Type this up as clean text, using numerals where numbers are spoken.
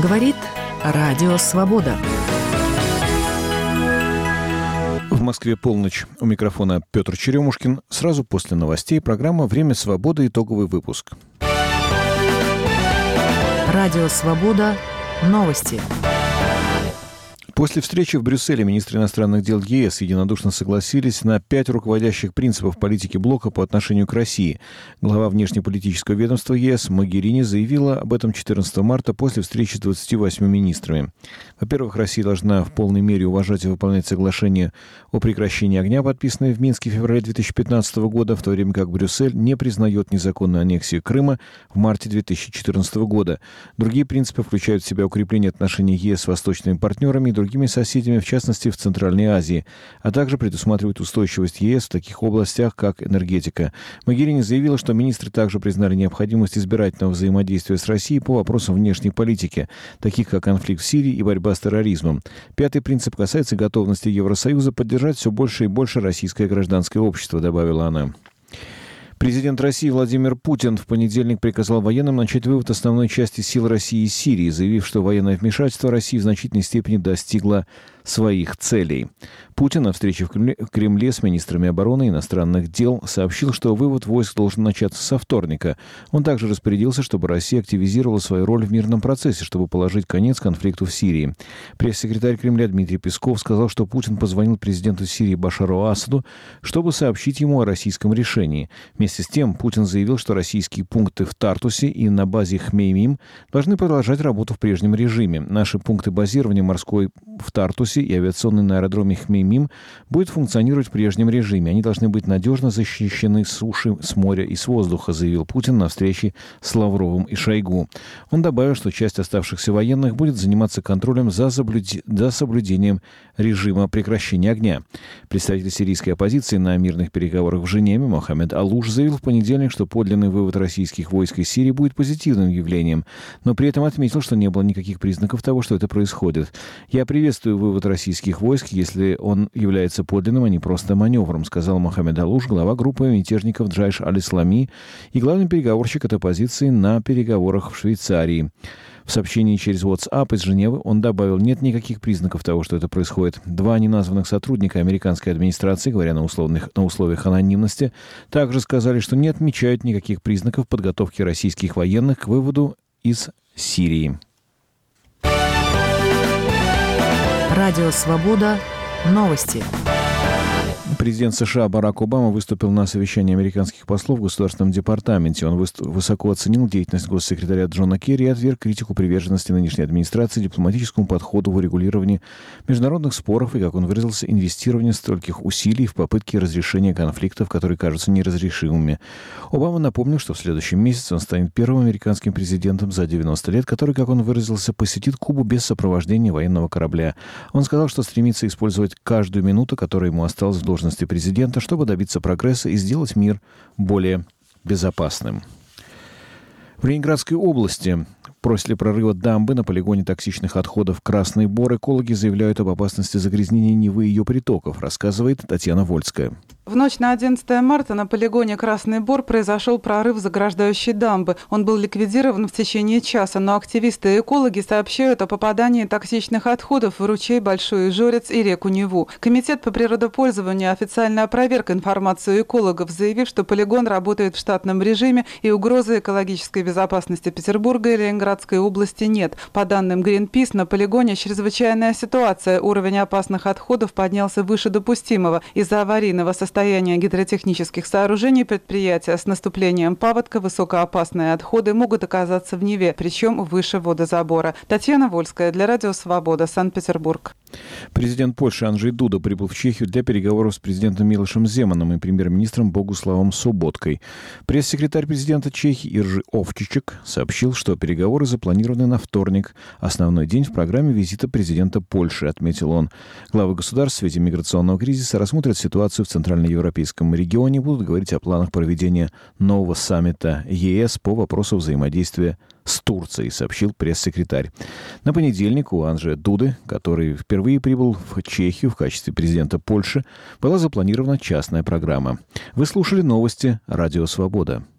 Говорит Радио Свобода. В Москве полночь. У микрофона Петр Черемушкин. Сразу после новостей программа «Время свободы». Итоговый выпуск. Радио Свобода. Новости. После встречи в Брюсселе министры иностранных дел ЕС единодушно согласились на 5 руководящих принципов политики блока по отношению к России. Глава внешнеполитического ведомства ЕС Могерини заявила об этом 14 марта после встречи с 28 министрами. Во-первых, Россия должна в полной мере уважать и выполнять соглашение о прекращении огня, подписанное в Минске в феврале 2015 года, в то время как Брюссель не признает незаконную аннексию Крыма в марте 2014 года. Другие принципы включают в себя укрепление отношений ЕС с восточными партнерами и другими соседями, в частности, в Центральной Азии, а также предусматривает устойчивость ЕС в таких областях, как энергетика. Могерини заявила, что министры также признали необходимость избирательного взаимодействия с Россией по вопросам внешней политики, таких как конфликт в Сирии и борьба с терроризмом. Пятый принцип касается готовности Евросоюза поддержать все больше и больше российское гражданское общество, добавила она. Президент России Владимир Путин в понедельник приказал военным начать вывод основной части сил России из Сирии, заявив, что военное вмешательство России в значительной степени достигло своих целей. Путин на встрече в Кремле с министрами обороны и иностранных дел сообщил, что вывод войск должен начаться со вторника. Он также распорядился, чтобы Россия активизировала свою роль в мирном процессе, чтобы положить конец конфликту в Сирии. Пресс-секретарь Кремля Дмитрий Песков сказал, что Путин позвонил президенту Сирии Башару Асаду, чтобы сообщить ему о российском решении. Вместе с тем Путин заявил, что российские пункты в Тартусе и на базе Хмеймим должны продолжать работу в прежнем режиме. Наши пункты базирования морской в Тартусе и авиационный на аэродроме Хмеймим будет функционировать в прежнем режиме. Они должны быть надежно защищены с суши, с моря и с воздуха, заявил Путин на встрече с Лавровым и Шойгу. Он добавил, что часть оставшихся военных будет заниматься контролем за соблюдением режима прекращения огня. Представитель сирийской оппозиции на мирных переговорах в Женеве Мохаммед Алуш заявил в понедельник, что подлинный вывод российских войск из Сирии будет позитивным явлением, но при этом отметил, что не было никаких признаков того, что это происходит. «Я приветствую вывод российских войск, если он является подлинным, а не просто маневром», сказал Мохаммед Алуш, глава группы мятежников Джайш аль-Ислами и главный переговорщик от оппозиции на переговорах в Швейцарии. В сообщении через WhatsApp из Женевы он добавил: «Нет никаких признаков того, что это происходит». Два неназванных сотрудника американской администрации, говоря на условиях анонимности, также сказали, что не отмечают никаких признаков подготовки российских военных к выводу из Сирии. Радио Свобода. Новости. Президент США Барак Обама выступил на совещании американских послов в Государственном департаменте. Он высоко оценил деятельность госсекретаря Джона Керри и отверг критику приверженности нынешней администрации дипломатическому подходу в урегулировании международных споров и, как он выразился, инвестирование стольких усилий в попытки разрешения конфликтов, которые кажутся неразрешимыми. Обама напомнил, что в следующем месяце он станет первым американским президентом за 90 лет, который, как он выразился, посетит Кубу без сопровождения военного корабля. Он сказал, что стремится использовать каждую минуту, которая ему осталась в должности президента, чтобы добиться прогресса и сделать мир более безопасным. В Ленинградской области после прорыва дамбы на полигоне токсичных отходов Красный Бор экологи заявляют об опасности загрязнения Невы и ее притоков, рассказывает Татьяна Вольская. В ночь на 11 марта на полигоне Красный Бор произошел прорыв заграждающей дамбы. Он был ликвидирован в течение часа, но активисты и экологи сообщают о попадании токсичных отходов в ручей Большой Ижорец и реку Неву. Комитет по природопользованию официально опроверг информацию экологов, заявив, что полигон работает в штатном режиме и угрозы экологической безопасности Петербурга и Ленинградской области нет. По данным Greenpeace, на полигоне чрезвычайная ситуация. Уровень опасных отходов поднялся выше допустимого. Из-за аварийного состояния гидротехнических сооружений предприятия с наступлением паводка высокоопасные отходы могут оказаться в Неве, причем выше водозабора. Татьяна Вольская для Радио Свобода, Санкт-Петербург. Президент Польши Анджей Дуда прибыл в Чехию для переговоров с президентом Милошем Земаном и премьер-министром Богуславом Соботкой. Пресс-секретарь президента Чехии Иржи Овчичек сообщил, что переговоры запланированы на вторник. Основной день в программе визита президента Польши, отметил он. Главы государств в свете миграционного кризиса рассмотрят ситуацию в центральноевропейском регионе и будут говорить о планах проведения нового саммита ЕС по вопросу взаимодействия с Турцией, сообщил пресс-секретарь. На понедельник у Анджея Дуды, который впервые прибыл в Чехию в качестве президента Польши, была запланирована частная программа. Вы слушали новости Радио Свобода.